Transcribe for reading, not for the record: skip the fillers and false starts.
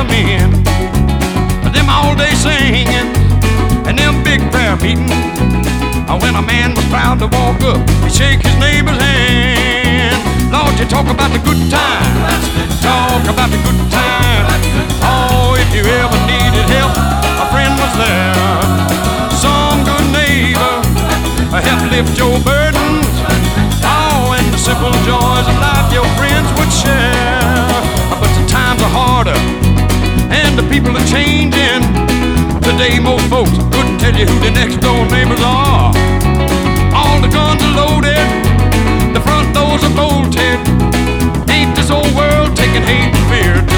men, them all day singing, and them big prayer meetings. When a man was proud to walk up, he'd shake his neighbor's hand. Lord, you talk about the good times, talk about the good times. Oh, if you ever needed help, a friend was there. Some good neighbor help lift your burdens. Oh, and the simple joys of life your friends would share. But the times are harder, and the people are changing. Today most folks couldn't tell you who the next door neighbors are. All the guns are loaded, the front doors are bolted. Ain't this old world taking hate and fear?